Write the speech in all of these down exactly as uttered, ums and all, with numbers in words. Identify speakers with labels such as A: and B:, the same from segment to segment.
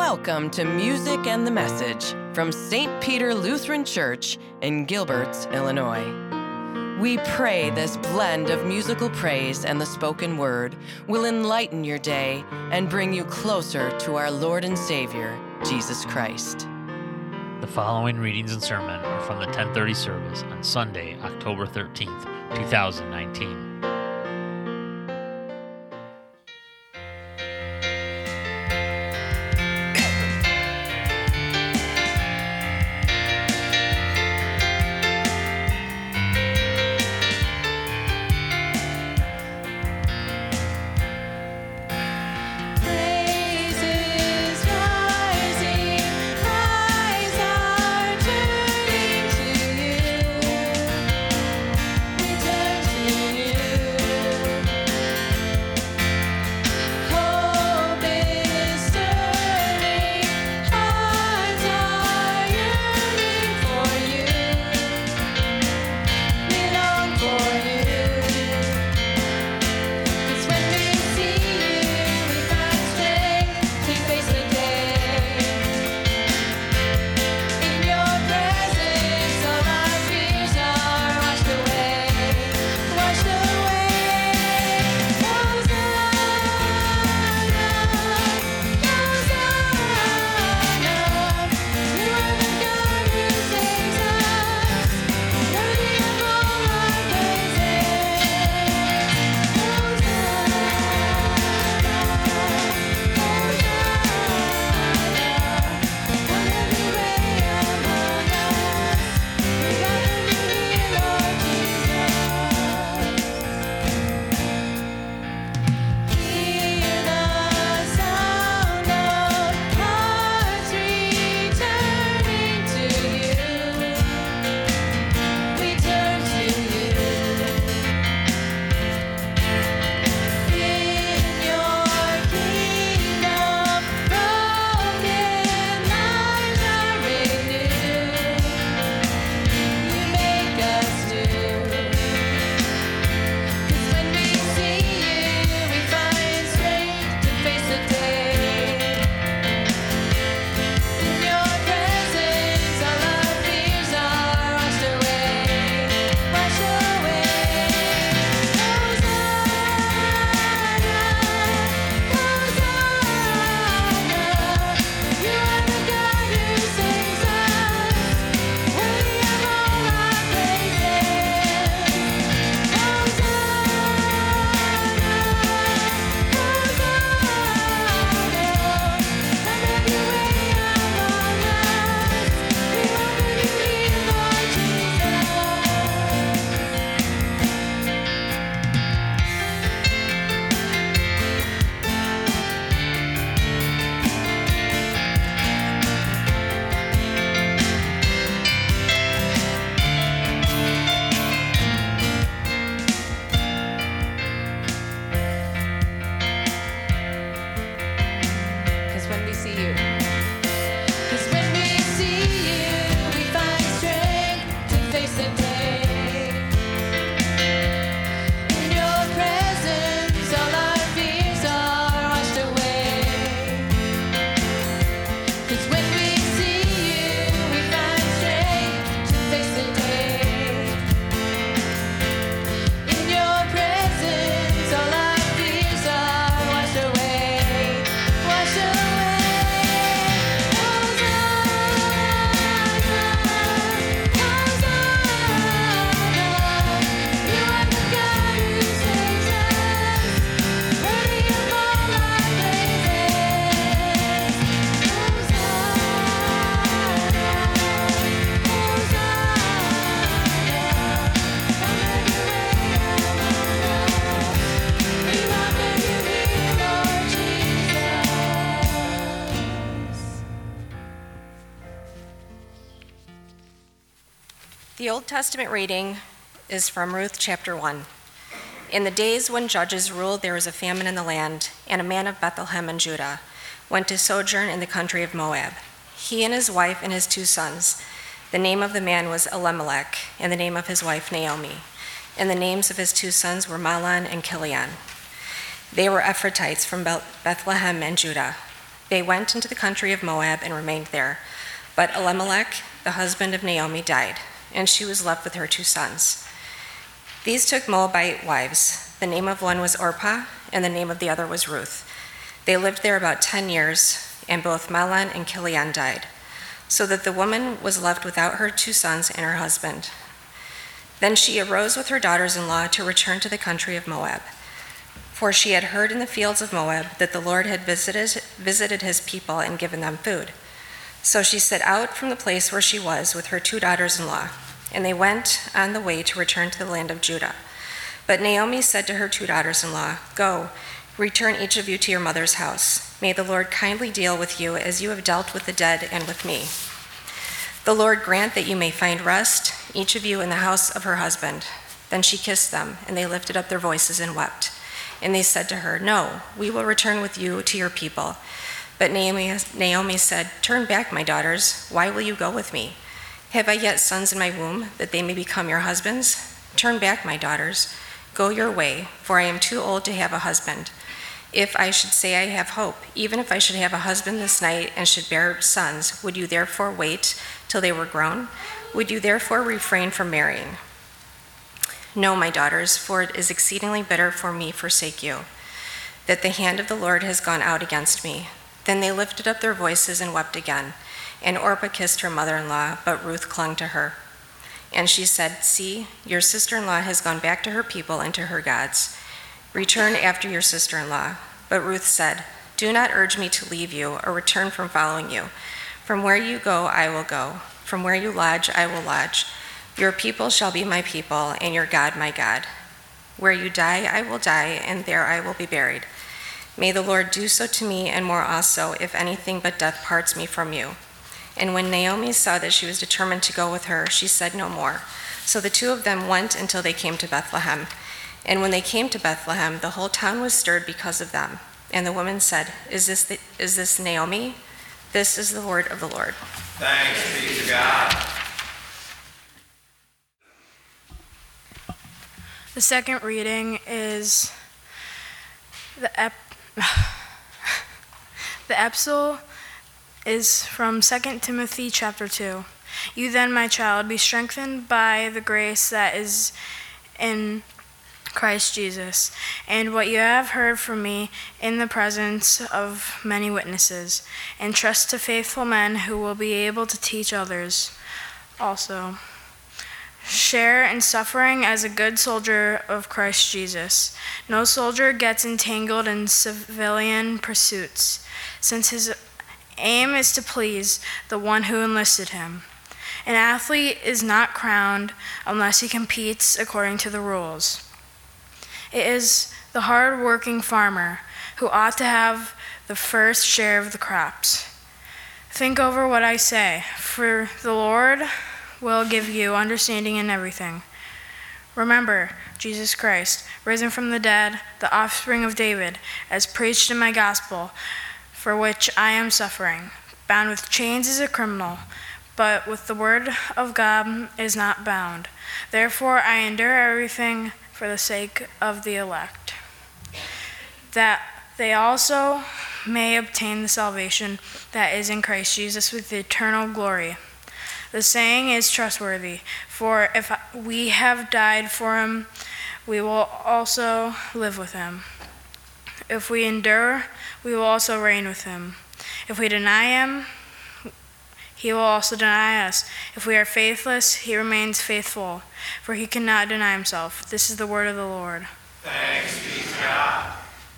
A: Welcome to Music and the Message from Saint Peter Lutheran Church in Gilbert, Illinois. We pray this blend of musical praise and the spoken word will enlighten your day and bring you closer to our Lord and Savior, Jesus Christ.
B: The following readings and sermon are from the ten thirty service on Sunday, October thirteenth, twenty nineteen.
C: The Old Testament reading is from Ruth chapter one. In the days when judges ruled, there was a famine in the land, and a man of Bethlehem in Judah went to sojourn in the country of Moab. He and his wife and his two sons. The name of the man was Elimelech, and the name of his wife Naomi. And the names of his two sons were Mahlon and Chilion. They were Ephrathites from Bethlehem and Judah. They went into the country of Moab and remained there. But Elimelech, the husband of Naomi, died, and she was left with her two sons. These took Moabite wives. The name of one was Orpah, and the name of the other was Ruth. They lived there about ten years, and both Mahlon and Chilion died, so that the woman was left without her two sons and her husband. Then she arose with her daughters-in-law to return to the country of Moab, for she had heard in the fields of Moab that the Lord had visited, visited his people and given them food. So she set out from the place where she was with her two daughters-in-law, and they went on the way to return to the land of Judah. But Naomi said to her two daughters-in-law, "Go, return each of you to your mother's house. May the Lord kindly deal with you as you have dealt with the dead and with me. The Lord grant that you may find rest, each of you in the house of her husband." Then she kissed them, and they lifted up their voices and wept. And they said to her, "No, we will return with you to your people." But Naomi, Naomi said, "Turn back, my daughters. Why will you go with me? Have I yet sons in my womb, that they may become your husbands? Turn back, my daughters. Go your way, for I am too old to have a husband. If I should say I have hope, even if I should have a husband this night and should bear sons, would you therefore wait till they were grown? Would you therefore refrain from marrying? No, my daughters, for it is exceedingly bitter for me to forsake you, that the hand of the Lord has gone out against me." Then they lifted up their voices and wept again. And Orpah kissed her mother-in-law, but Ruth clung to her. And she said, "See, your sister-in-law has gone back to her people and to her gods. Return after your sister-in-law." But Ruth said, "Do not urge me to leave you or return from following you. From where you go, I will go. From where you lodge, I will lodge. Your people shall be my people, and your God my God. Where you die, I will die, and there I will be buried. May the Lord do so to me, and more also, if anything but death parts me from you." And when Naomi saw that she was determined to go with her, she said no more. So the two of them went until they came to Bethlehem. And when they came to Bethlehem, the whole town was stirred because of them. And the woman said, Is this the, is this Naomi? This is the word of the Lord.
D: Thanks be to God.
E: The second reading is the ep- the epistle is from Second Timothy chapter two. "You then, my child, be strengthened by the grace that is in Christ Jesus, and what you have heard from me in the presence of many witnesses, and trust to faithful men who will be able to teach others also. Share in suffering as a good soldier of Christ Jesus. No soldier gets entangled in civilian pursuits, since his aim is to please the one who enlisted him. An athlete is not crowned unless he competes according to the rules. It is the hard-working farmer who ought to have the first share of the crops. Think over what I say, for the Lord will give you understanding in everything. Remember Jesus Christ, risen from the dead, the offspring of David, as preached in my gospel, for which I am suffering, bound with chains as a criminal, but with the word of God is not bound. Therefore I endure everything for the sake of the elect, that they also may obtain the salvation that is in Christ Jesus with eternal glory. The saying is trustworthy, for if we have died for him, we will also live with him. If we endure, we will also reign with him. If we deny him, he will also deny us. If we are faithless, he remains faithful, for he cannot deny himself. This is the word of the Lord.
D: Thanks be to God.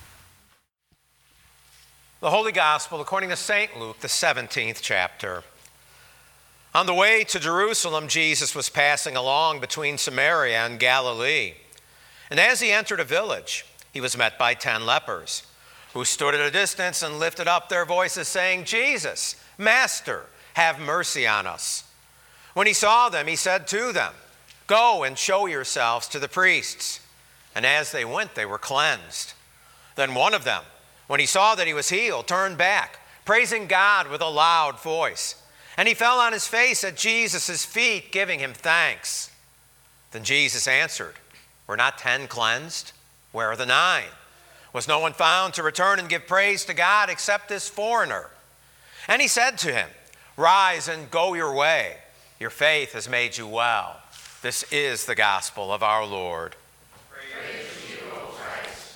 D: The Holy Gospel according to Saint Luke, the seventeenth chapter. On the way to Jerusalem, Jesus was passing along between Samaria and Galilee. And as he entered a village, he was met by ten lepers, who stood at a distance and lifted up their voices, saying, "Jesus, Master, have mercy on us." When he saw them, he said to them, "Go and show yourselves to the priests." And as they went, they were cleansed. Then one of them, when he saw that he was healed, turned back, praising God with a loud voice. And he fell on his face at Jesus' feet, giving him thanks. Then Jesus answered, "Were not ten cleansed? Where are the nine? Was no one found to return and give praise to God except this foreigner? And he said to him, rise and go your way. Your faith has made you well. This is the gospel of our Lord. Praise to you, O Christ.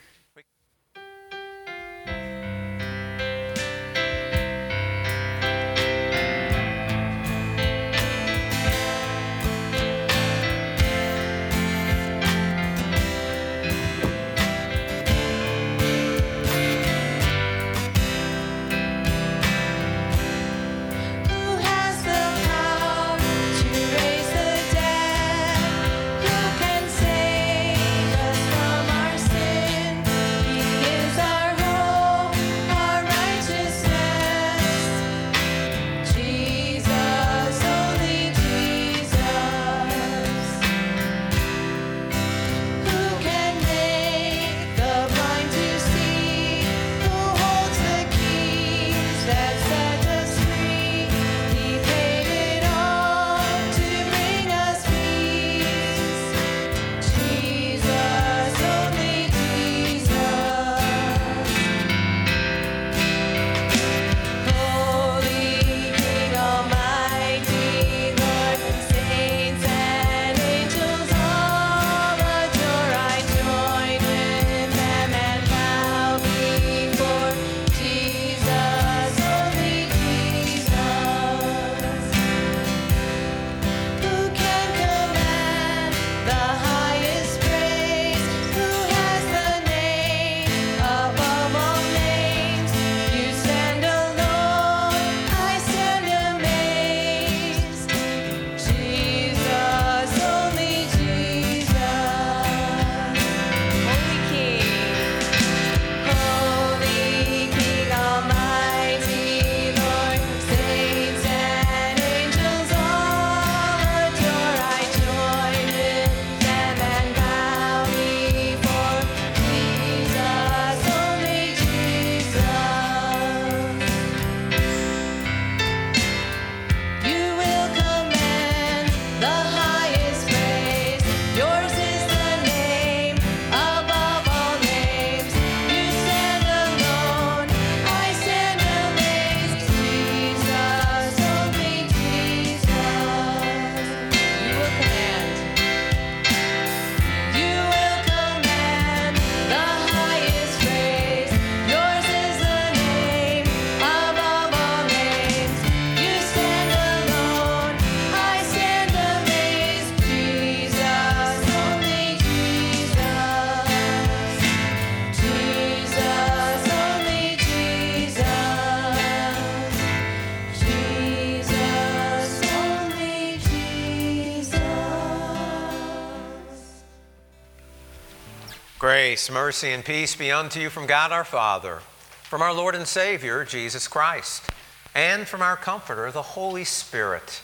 D: Grace, mercy, and peace be unto you from God our Father, from our Lord and Savior, Jesus Christ, and from our Comforter, the Holy Spirit.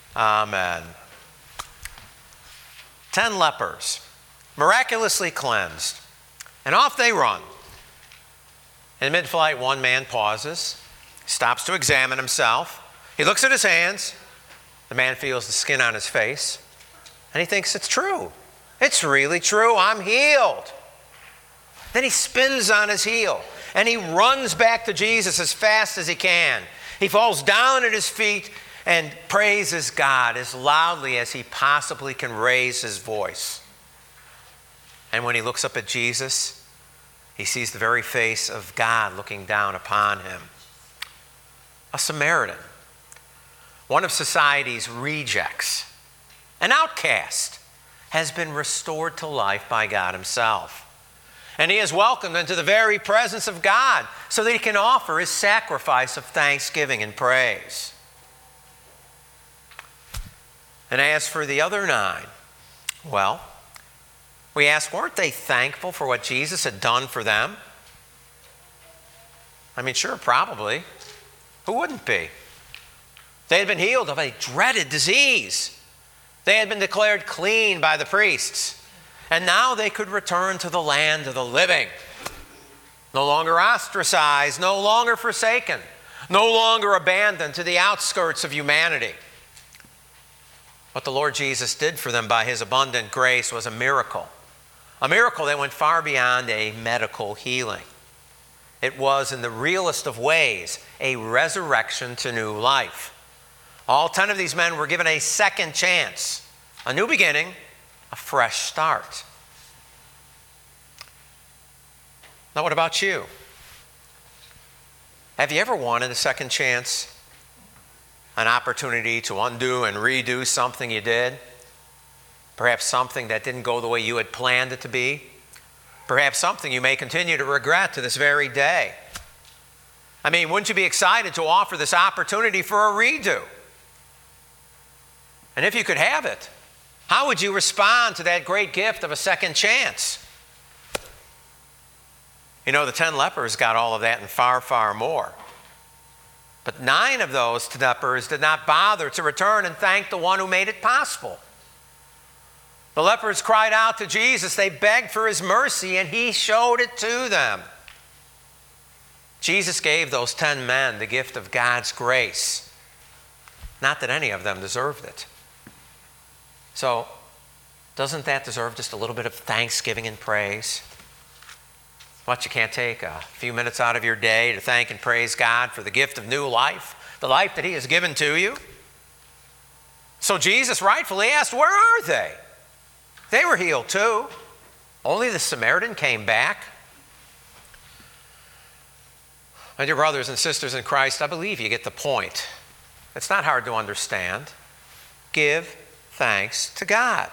D: Amen. Ten lepers, miraculously cleansed, and off they run. In mid-flight, one man pauses, stops to examine himself. He looks at his hands. The man feels the skin on his face, and he thinks it's true. It's really true. I'm healed. Then he spins on his heel, and he runs back to Jesus as fast as he can. He falls down at his feet and praises God as loudly as he possibly can raise his voice. And when he looks up at Jesus, he sees the very face of God looking down upon him. A Samaritan, one of society's rejects, an outcast, has been restored to life by God himself. And he is welcomed into the very presence of God so that he can offer his sacrifice of thanksgiving and praise. And as for the other nine, well, we ask, weren't they thankful for what Jesus had done for them? I mean, sure, probably. Who wouldn't be? They had been healed of a dreaded disease. They had been declared clean by the priests. And now they could return to the land of the living. No longer ostracized, no longer forsaken, no longer abandoned to the outskirts of humanity. What the Lord Jesus did for them by his abundant grace was a miracle, A miracle that went far beyond a medical healing. It was, in the realest of ways, a resurrection to new life. All ten of these men were given a second chance, a new beginning, a fresh start. Now, what about you? Have you ever wanted a second chance? An opportunity to undo and redo something you did? Perhaps something that didn't go the way you had planned it to be? Perhaps something you may continue to regret to this very day. I mean, wouldn't you be excited to offer this opportunity for a redo? And if you could have it, how would you respond to that great gift of a second chance? You know, the ten lepers got all of that and far, far more. But nine of those lepers did not bother to return and thank the one who made it possible. The lepers cried out to Jesus. They begged for his mercy, and he showed it to them. Jesus gave those ten men the gift of God's grace. Not that any of them deserved it. So, doesn't that deserve just a little bit of thanksgiving and praise? What, you can't take a few minutes out of your day to thank and praise God for the gift of new life, the life that he has given to you? So Jesus rightfully asked, where are they? They were healed too. Only the Samaritan came back. My dear brothers and sisters in Christ, I believe you get the point. It's not hard to understand. Give thanks to God.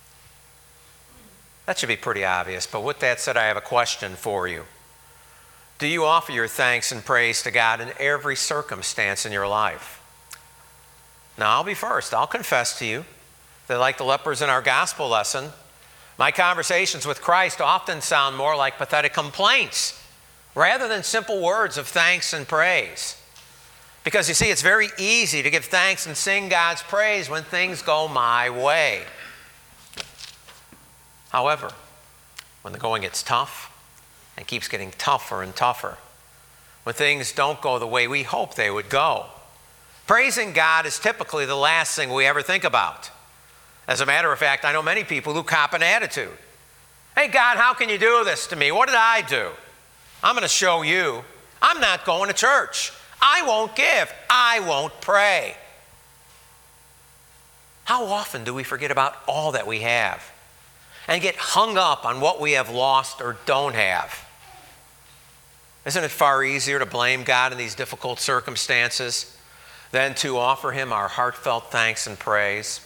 D: That should be pretty obvious, but with that said, I have a question for you. Do you offer your thanks and praise to God in every circumstance in your life? Now, I'll be first. I'll confess to you that, like the lepers in our gospel lesson, my conversations with Christ often sound more like pathetic complaints rather than simple words of thanks and praise. Because you see, it's very easy to give thanks and sing God's praise when things go my way. However, when the going gets tough and keeps getting tougher and tougher, when things don't go the way we hope they would go, praising God is typically the last thing we ever think about. As a matter of fact, I know many people who cop an attitude. Hey, God, how can you do this to me? What did I do? I'm going to show you. I'm not going to church. I won't give. I won't pray. How often do we forget about all that we have and get hung up on what we have lost or don't have? Isn't it far easier to blame God in these difficult circumstances than to offer him our heartfelt thanks and praise?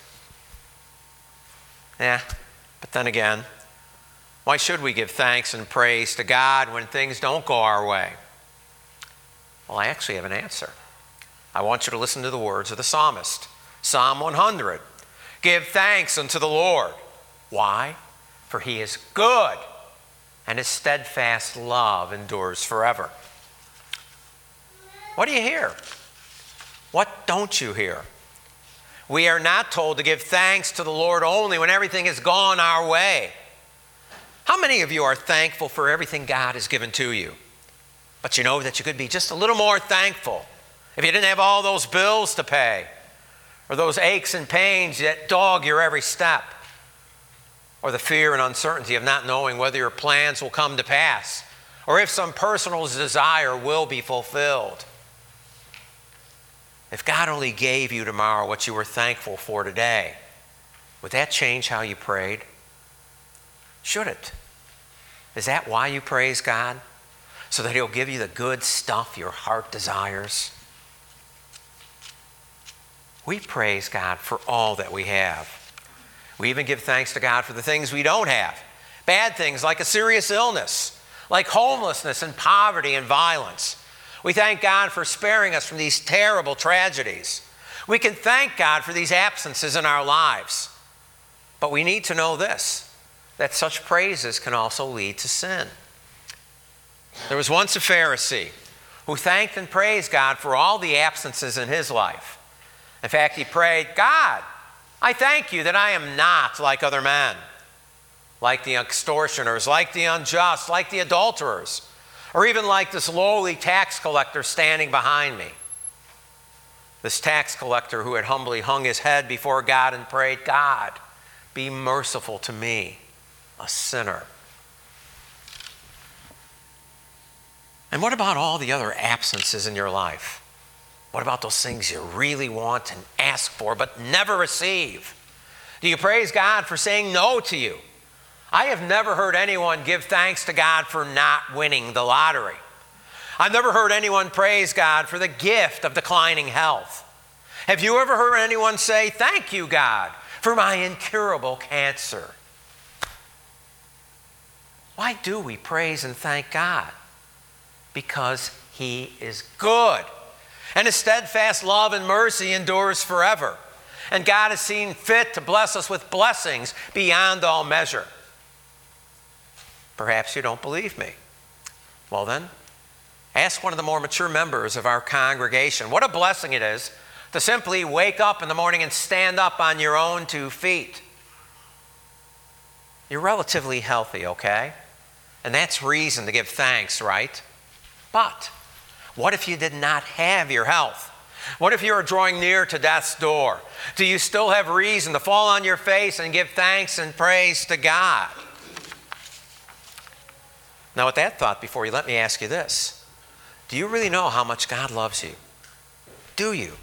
D: Yeah, but then again, why should we give thanks and praise to God when things don't go our way? Well, I actually have an answer. I want you to listen to the words of the psalmist. Psalm one hundred. Give thanks unto the Lord. Why? For he is good, and his steadfast love endures forever. What do you hear? What don't you hear? We are not told to give thanks to the Lord only when everything has gone our way. How many of you are thankful for everything God has given to you? But you know that you could be just a little more thankful if you didn't have all those bills to pay, or those aches and pains that dog your every step, or the fear and uncertainty of not knowing whether your plans will come to pass, or if some personal desire will be fulfilled. If God only gave you tomorrow what you were thankful for today, would that change how you prayed? Should it? Is that why you praise God? So that he'll give you the good stuff your heart desires? We praise God for all that we have. We even give thanks to God for the things we don't have. Bad things like a serious illness, like homelessness and poverty and violence. We thank God for sparing us from these terrible tragedies. We can thank God for these absences in our lives. But we need to know this, that such praises can also lead to sin. There was once a Pharisee who thanked and praised God for all the absences in his life. In fact, he prayed, God, I thank you that I am not like other men, like the extortioners, like the unjust, like the adulterers, or even like this lowly tax collector standing behind me. This tax collector who had humbly hung his head before God and prayed, God, be merciful to me, a sinner. And what about all the other absences in your life? What about those things you really want and ask for but never receive? Do you praise God for saying no to you? I have never heard anyone give thanks to God for not winning the lottery. I've never heard anyone praise God for the gift of declining health. Have you ever heard anyone say, "Thank you, God, for my incurable cancer"? Why do we praise and thank God? Because He is good, and His steadfast love and mercy endures forever. And God has seen fit to bless us with blessings beyond all measure. Perhaps you don't believe me. Well then, ask one of the more mature members of our congregation. What a blessing it is to simply wake up in the morning and stand up on your own two feet. You're relatively healthy, okay? And that's reason to give thanks, right? But what if you did not have your health? What if you are drawing near to death's door? Do you still have reason to fall on your face and give thanks and praise to God? Now, with that thought before you, let me ask you this. Do you really know how much God loves you? Do you?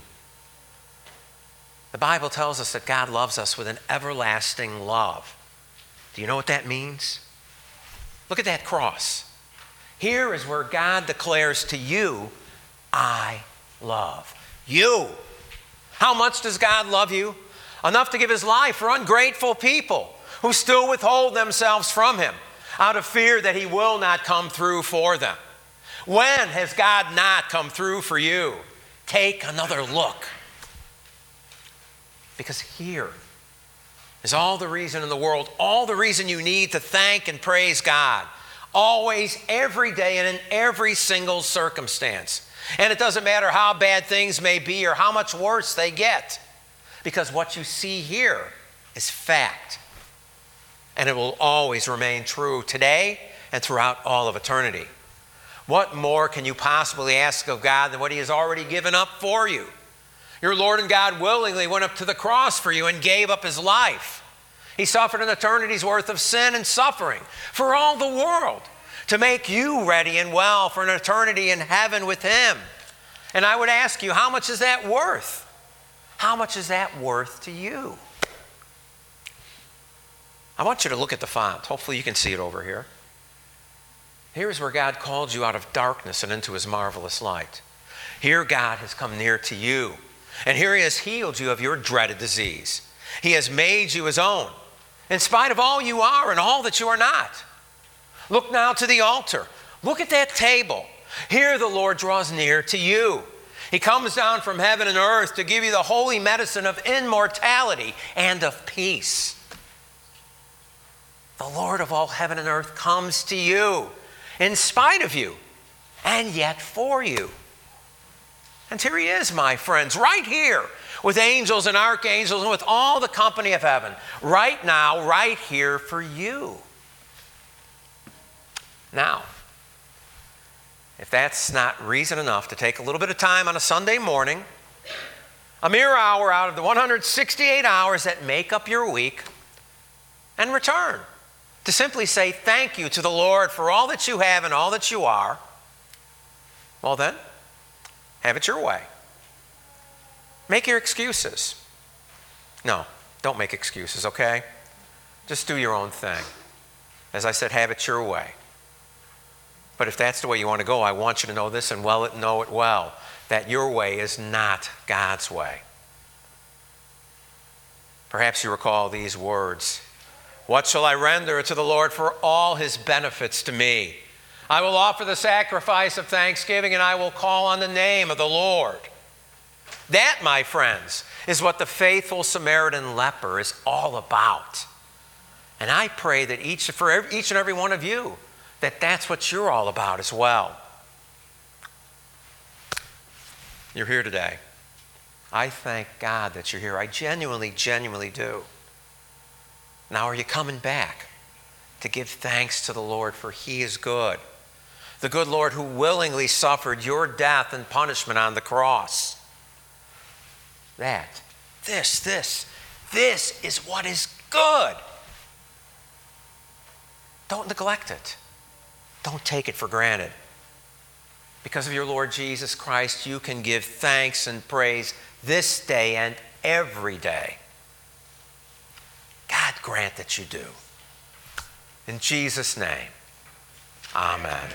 D: The Bible tells us that God loves us with an everlasting love. Do you know what that means? Look at that cross. Here is where God declares to you, "I love you." How much does God love you? Enough to give His life for ungrateful people who still withhold themselves from Him out of fear that He will not come through for them. When has God not come through for you? Take another look. Because here is all the reason in the world, all the reason you need to thank and praise God. Always, every day, and in every single circumstance. And it doesn't matter how bad things may be or how much worse they get. Because what you see here is fact. And it will always remain true today and throughout all of eternity. What more can you possibly ask of God than what He has already given up for you? Your Lord and God willingly went up to the cross for you and gave up His life. He suffered an eternity's worth of sin and suffering for all the world to make you ready and well for an eternity in heaven with Him. And I would ask you, how much is that worth? How much is that worth to you? I want you to look at the font. Hopefully you can see it over here. Here's where God called you out of darkness and into His marvelous light. Here God has come near to you. And here He has healed you of your dreaded disease. He has made you His own, in spite of all you are and all that you are not. Look now to the altar. Look at that table. Here the Lord draws near to you. He comes down from heaven and earth to give you the holy medicine of immortality and of peace. The Lord of all heaven and earth comes to you in spite of you and yet for you. And here He is, my friends, right here with angels and archangels and with all the company of heaven, right now, right here for you. Now, if that's not reason enough to take a little bit of time on a Sunday morning, a mere hour out of the one hundred sixty-eight hours that make up your week, and return to simply say thank you to the Lord for all that you have and all that you are, well then, have it your way. Make your excuses. No, don't make excuses, okay? Just do your own thing. As I said, have it your way. But if that's the way you want to go, I want you to know this and well know it well, that your way is not God's way. Perhaps you recall these words. What shall I render to the Lord for all His benefits to me? I will offer the sacrifice of thanksgiving and I will call on the name of the Lord. That, my friends, is what the faithful Samaritan leper is all about. And I pray that each, for every, each and every one of you, that that's what you're all about as well. You're here today. I thank God that you're here. I genuinely, genuinely do. Now are you coming back to give thanks to the Lord, for He is good? The good Lord who willingly suffered your death and punishment on the cross. That, this, this, this is what is good. Don't neglect it. Don't take it for granted. Because of your Lord Jesus Christ, you can give thanks and praise this day and every day. God grant that you do. In Jesus' name, amen.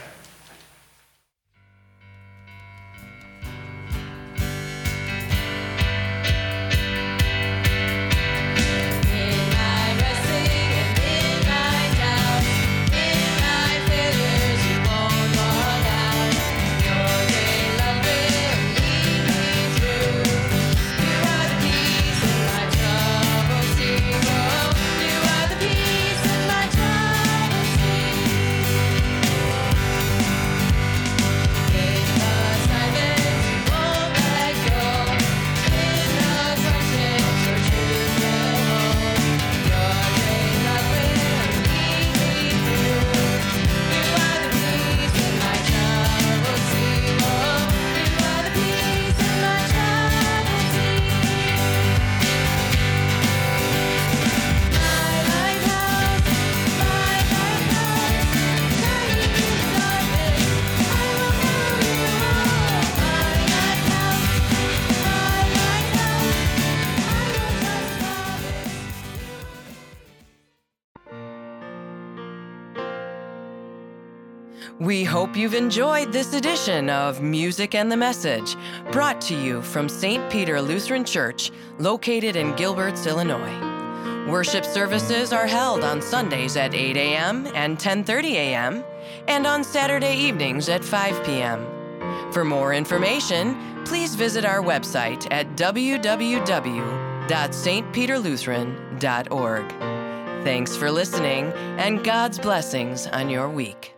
A: We hope you've enjoyed this edition of Music and the Message, brought to you from Saint Peter Lutheran Church, located in Gilberts, Illinois. Worship services are held on Sundays at eight a.m. and ten thirty a.m. and on Saturday evenings at five p.m. For more information, please visit our website at w w w dot s t peter lutheran dot org. Thanks for listening, and God's blessings on your week.